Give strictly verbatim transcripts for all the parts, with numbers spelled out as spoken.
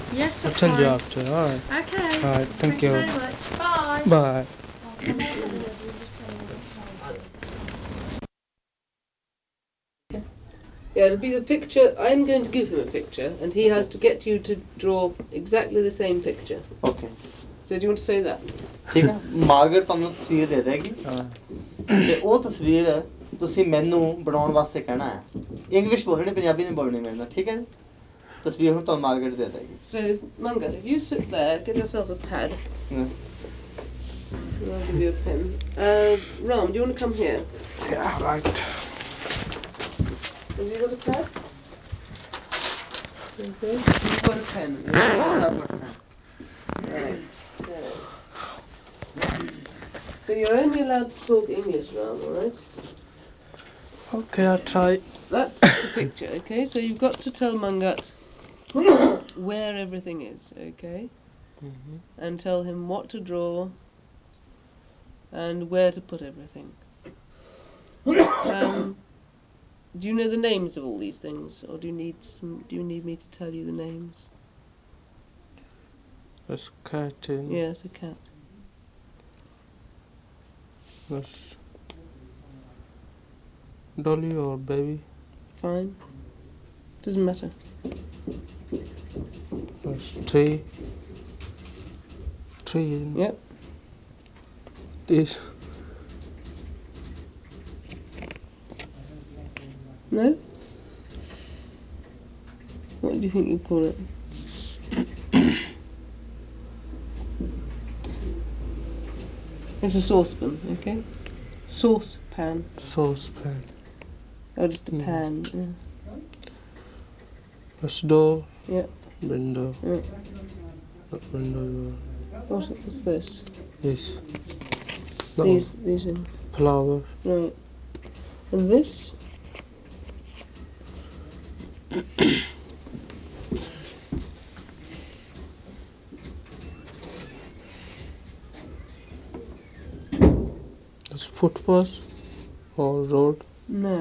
Yes, I'll that's tell fine. you after. Alright. Okay. Alright, thank, Thank you very much. Bye. Bye. Yeah, it'll be the picture. I'm going to give him a picture, and he has to get you to draw exactly the same picture. Okay. So do you want to say that? ठीक है ਮਾਰਗਰ ਤੁਹਾਨੂੰ ਤਸਵੀਰ ਦੇ ਦੇਗੀ ਤੇ ਉਹ ਤਸਵੀਰ ਤੁਸੀਂ ਮੈਨੂੰ ਬਣਾਉਣ ਵਾਸਤੇ ਕਹਿਣਾ ਹੈ ਇੰਗਲਿਸ਼ ਬੋਲਣੀ ਪੰਜਾਬੀ ਨਹੀਂ ਬੋਲਣੀ ਮੇਰੇ ਨਾਲ ਠੀਕ ਹੈ ਤਸਵੀਰ ਹੁਣ ਤੁਹਾਨੂੰ ਮਾਰਗਰ ਦੇ ਦੇਗੀ So Mangat, if you sit there, get yourself a pad. Yeah. And I'll give you a pen. Uh, Ram, do you want to come here? Yeah, right. Have you got a pad? Okay. You've got a pen. Yes, I've got a pen. Right. So. so you're only allowed to talk English, Ram, alright? Okay, I'll try. That's the picture, okay? So you've got to tell Mangat where everything is, okay? Mm-hmm. And tell him what to draw and where to put everything. Um, do you know the names of all these things, or do you need some? Do you need me to tell you the names? There's cat in. Yes, a cat. There's dolly or baby. Fine. Doesn't matter. There's tree. Tree. In Yep. This. No? What do you think you call it? It's a saucepan, okay? Saucepan. Saucepan. Oh, just a Mm. pan. Yeah. There's door. Yeah. Window. Yeah. Not window. Door. What, what's this? This. No. These, these are... Flower. Right. And this? There's footpath or road. No.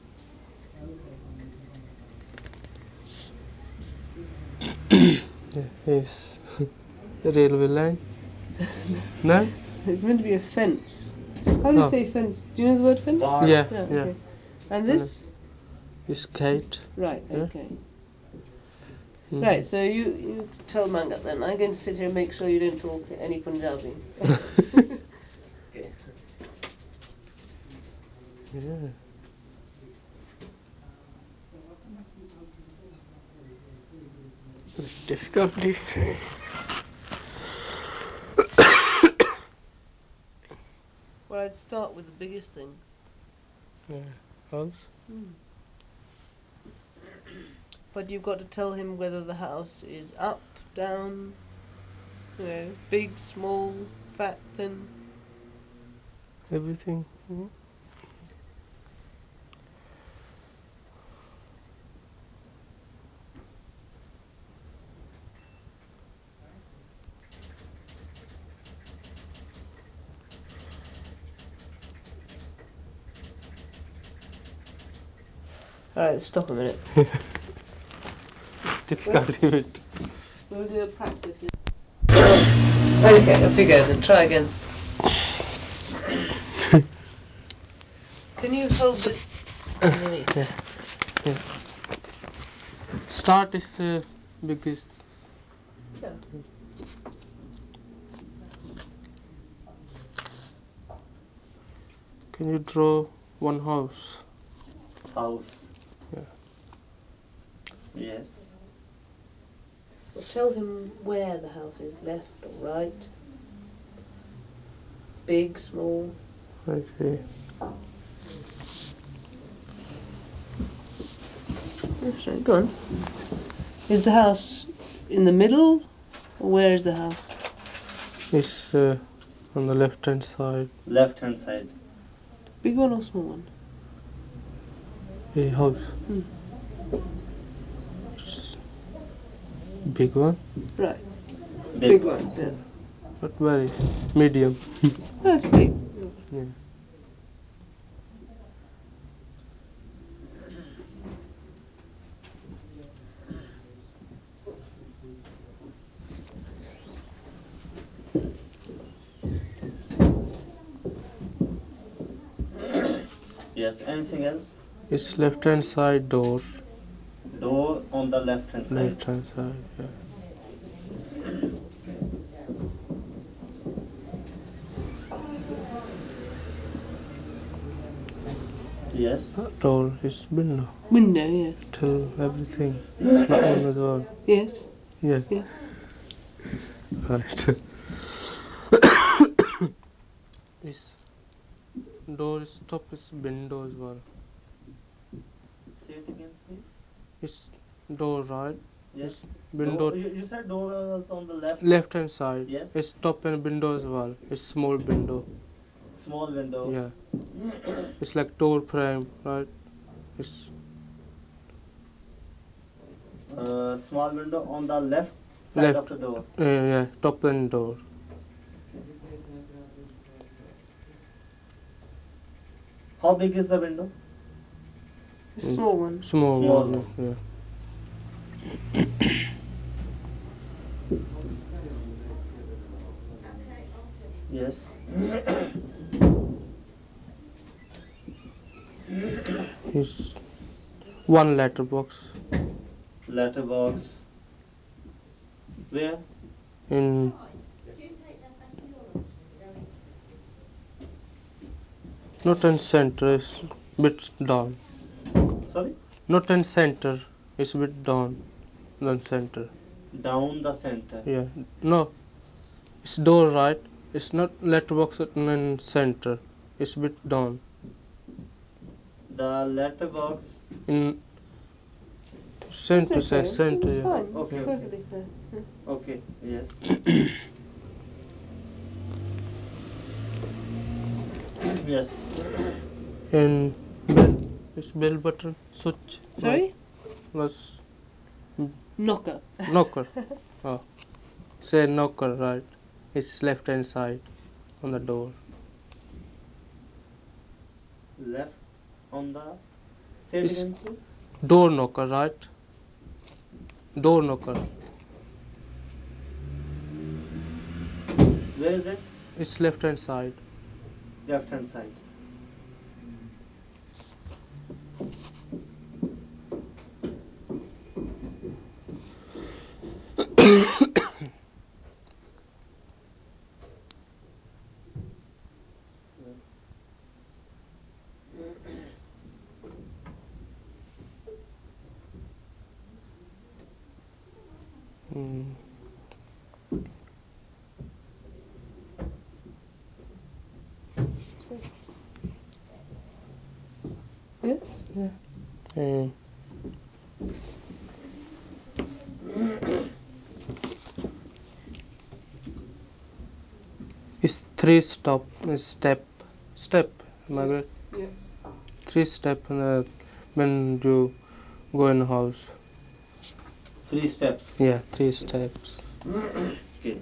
Yeah, yes. Railway line. No? It's meant to be a fence. How do you Oh. say fence? Do you know the word fence? Bar. Yeah, Yeah, yeah. okay. And this? It's gate. Right, Yeah. okay. Mm. Right, so you, you tell Mangat then. I'm going to sit here and make sure you don't talk any Punjabi. Okay. Yeah. It's difficulty. Well, I'd start with the biggest thing. Yeah. House. Hmm. But you've got to tell him whether the house is up, down, you know, big, small, fat, thin. Everything. Mm. Alright, stop a minute. It's difficulty with. We'll do a practice. Okay, off you go then. Try again. Can you hold this underneath? Yeah. Yeah. Start is uh, biggest. Yeah. Can you draw one house? House. Yeah. Yes. Well, tell him where the house is, left or right. Big, small. Right here. That's right, go on. Is the house in the middle? Or where is the house? It's uh, on the left hand side. Left hand side. Big one or small one? A house. Hmm. Big one. Right. Big, Big one, yeah. But very medium. That's big. Yeah. Yes. Anything else? It's left hand side door. Door on the left hand side. Left hand side. Yeah. Yes. That door is window. Window, yes. Till everything. That one as well. Yes. Yeah. Yeah. Right. This door is top is window as well. Say it again, please. It's door right. Yes. It's window. Door, you, you said door was on the left. Left hand side. Yes. It's top and window as well. It's small window. Small window. Yeah. It's like door frame, right? It's Uh, small window on the left side left. of the door. Uh, yeah. Top and door. How big is the window? A small one. Small, Small one. one. Yeah. Yes. It's one letterbox Letterbox. Where? in not in center. It's bit down. Sorry? Not in center. It's bit down than center. Down the center. Yeah. No. It's door right. It's not letterbox in center. It's bit down. The letterbox. In center, It's okay. say center. It's Yeah. fine. It's Okay. perfectly fair. Okay. Yes. Yes. And bell. It's bell button switch. Sorry? Plus Knocker. knocker. Oh. Say knocker right. It's left hand side on the door. Left on the. Say it It's- again, please. Door knocker right. Door knocker. Where is it? It's left hand side. Left hand side. Mm. Yes? And it's three stop step step. Margaret. Yes. Three step uh, when you go in the house. Three steps. Yeah, three steps. Okay.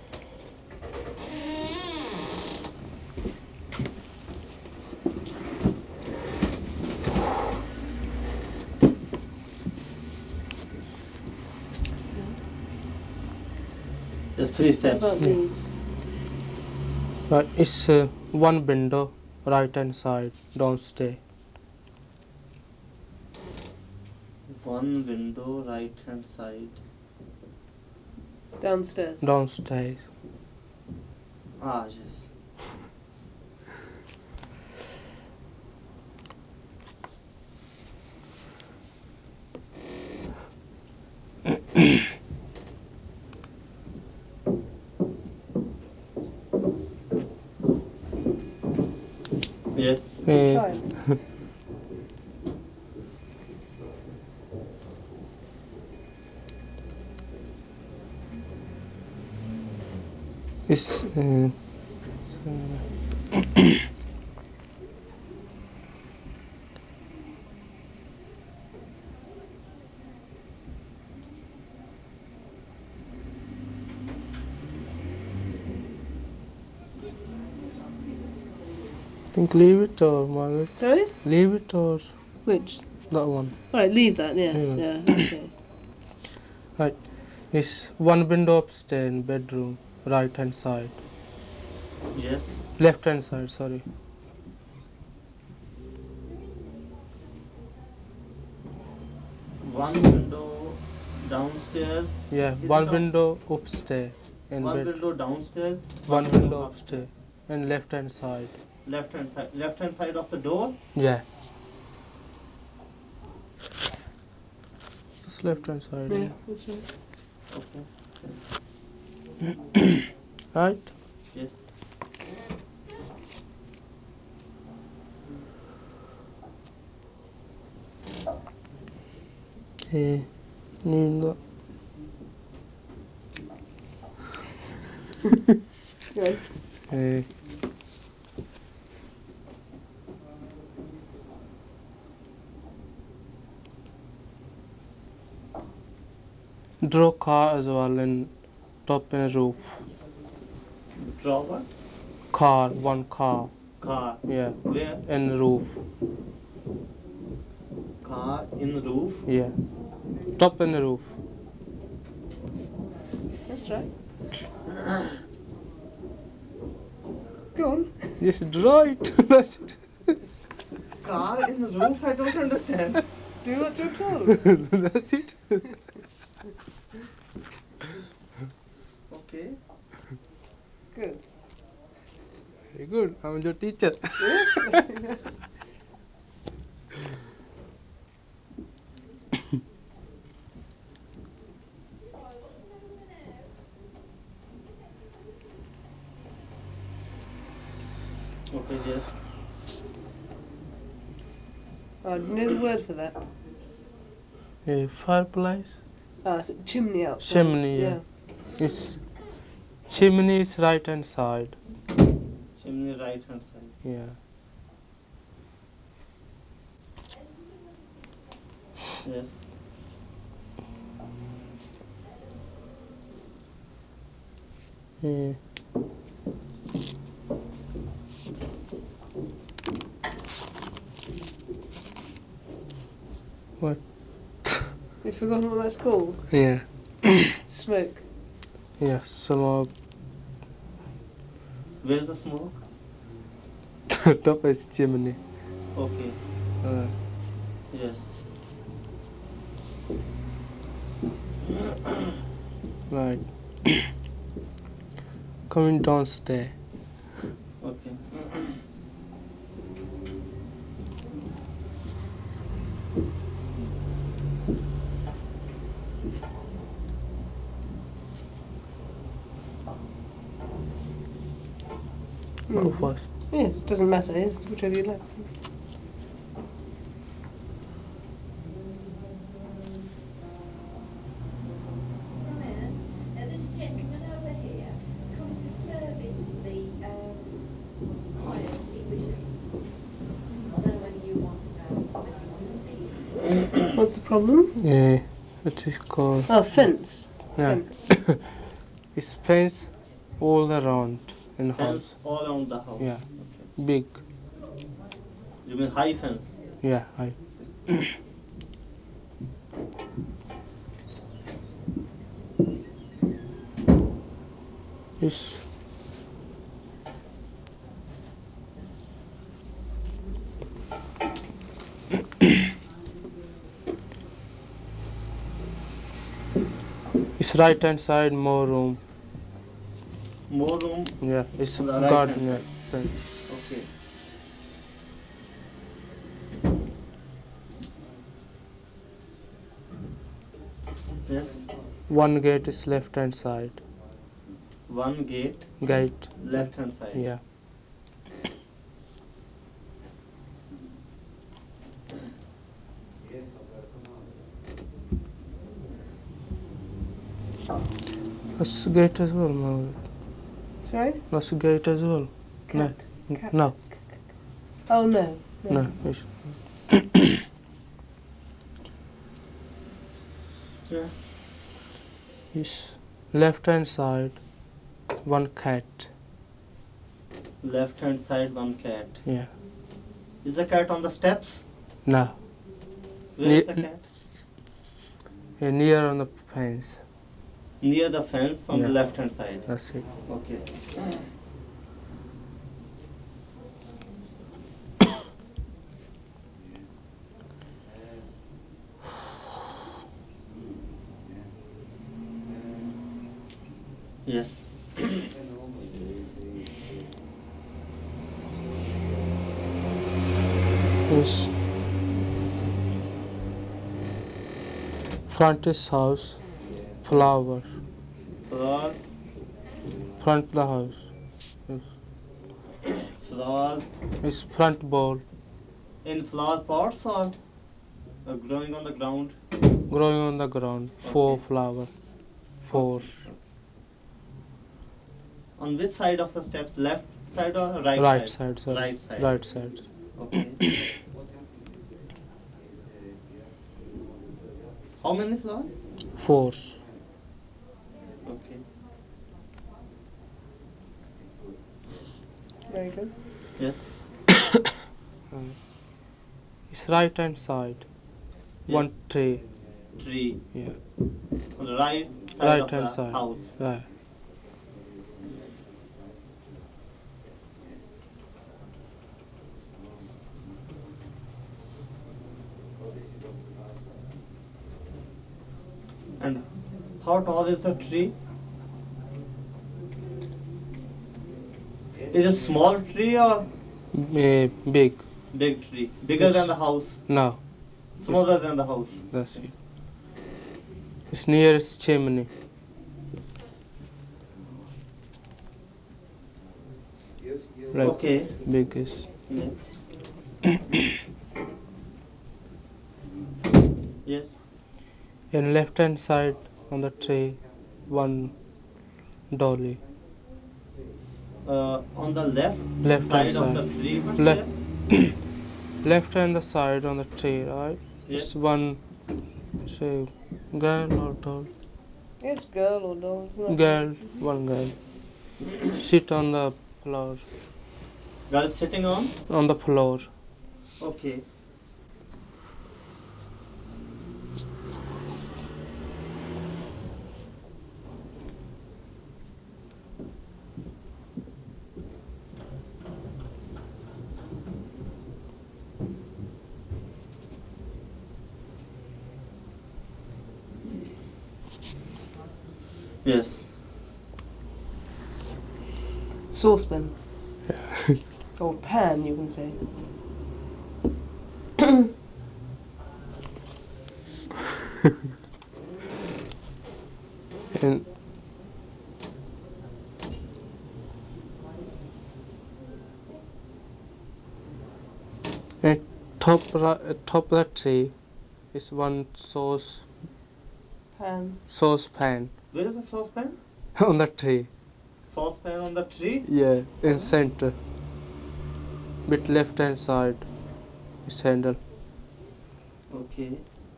There's three What steps. about Yeah. these? Right, it's uh, one window, right hand side, downstairs. One window, right hand side. Downstairs. Downstairs. Ah, yes. Yes. Uh, Try it. it's uh, think leave it or Margaret. Sorry? Leave it or Which? that one. Alright, leave that, yes. Yeah. Yeah, okay. Right. It's one window upstairs in bedroom, right hand side. Yes. Left hand side, sorry. one window downstairs. Yeah, Is one it on- window upstairs in One bed. window downstairs. One window upstairs and left hand side. Left hand side. Left hand side of the door. Yeah. Just left hand side. Yeah, that's right. Okay. Right? Yes. Okay. Need Good. Okay. Draw car as well and top and roof. Draw what? Car, one car. Car. Yeah. Where? And roof. Car in roof. Yeah. Top and roof. That's right. Go on. Yes, draw it. That's it. Car in roof. I don't understand. Do what you're told. That's it. Okay. Good. Very good. I'm your teacher. Yes. Okay. Yes. Oh, do you know the word for that? A fireplace. Ah, it's a chimney outside. Chimney, yeah. It's chimney is right hand side. Chimney right hand side. Yeah. Yes. Yeah. What? You've forgotten what that's called? Yeah. Smoke. Yeah. Smoke. Where's the smoke? Top is chimney. Okay. Uh, Yes. right. Coming downstairs. Okay. Go Mhm. first. Yes, doesn't matter. Yes, whichever you like. Brian, uh, there's a gentleman over here come to service the um, fire extinguishers. I don't know whether you want to know or whether you want to see him. What's the problem? Yeah. What is called? Oh, fence. Yeah. Fence. It's fence all around in the Fence house. all around the house. Yeah. Okay. Big. You mean high fence? Yeah. I. It's it's right hand side more room. More room. Yeah. It's On the right garden. hand Yeah. side. Fence. Okay. Yes. One gate is left hand side. One gate. Gate. Left hand side. Yeah. That's gate as well, Mom. Sorry? That's gate as well. Cat. No. Cat. No. Oh, no. No. No. It's Yeah. it's left hand side. One cat. Left hand side one cat. Yeah. Is the cat on the steps? No. Where Ne- is the cat? Yeah, near on the fence. Near the fence on Yeah. the left hand side. That's it. Okay. Yes. Is front is house, flower. Flowers. Front the house. Yes. Flowers. Is front ball In flower pots or uh, growing on the ground? growing on the ground. Four Okay. flower. Four. On which side of the steps? Left side or right, Right side? side, sorry. Right side. Right side. Okay. How many flowers? Four. Okay. Very good. Yes. Uh, It's right hand side. Yes. One tree. Tree. Yeah. On the right side Right of hand the side. house. Right. And how tall is the tree? Is it a small tree or Eh, big. big tree? Bigger Yes. than the house? No. Smaller than the house? That's it. It's nearest chimney. Like Okay. biggest. Yeah. Yes. In left hand side on the tree, one dolly. Uh, on the left, Left hand side of the side. tree, what's Left there? left hand side on the tree, right? Yes. It's one say girl or doll. Yes, girl or doll, isn't it? Girl, one girl. Sit on the floor. Girl sitting on? On the floor. Okay. Yes. Saucepan. Or pan, you can say. And at top ri- at top of the tree is one sauce Pan. saucepan Where is the saucepan? on the tree. Saucepan on the tree? Yeah, in center. Bit left hand side is handle. Okay.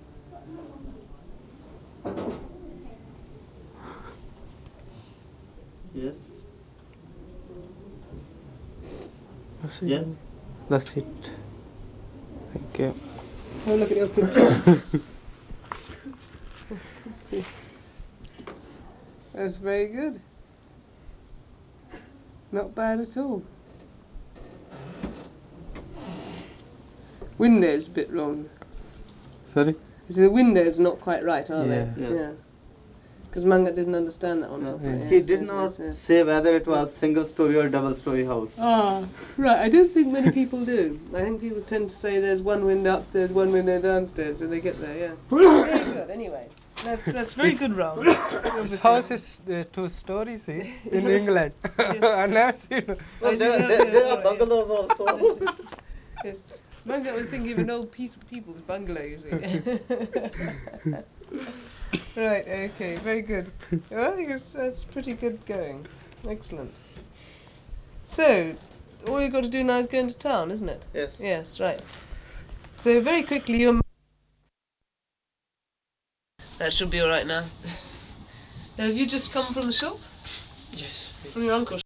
Yes. That's it. Yes. That's it. Thank you. So look at your picture. See. That's very good. Not bad at all. Windows a bit wrong. Sorry? So the windows are not quite right, are Yeah. they? Yeah. Yeah. Because Manga didn't understand that one No, properly. yeah. He Yes, did yes, not yes, yes. say whether it was single story or double story house. Ah, right. I don't think many people do. I think people tend to say there's one window upstairs, one window downstairs, and they get there. Yeah. Very good. Anyway, that's that's very good round. This house is uh, two stories eh, in England. I never seen. Well, I there, should know, there, yeah, there are right, bungalows also. Yes. Manga was thinking of an old piece of people's bungalow, you see. Right, okay, very good. Well, I think it's, that's pretty good going. Excellent. So, all you've got to do now is go into town, isn't it? Yes. Yes, right. So, very quickly, you. That should be alright now. Have you just come from the shop? Yes. From your uncle's?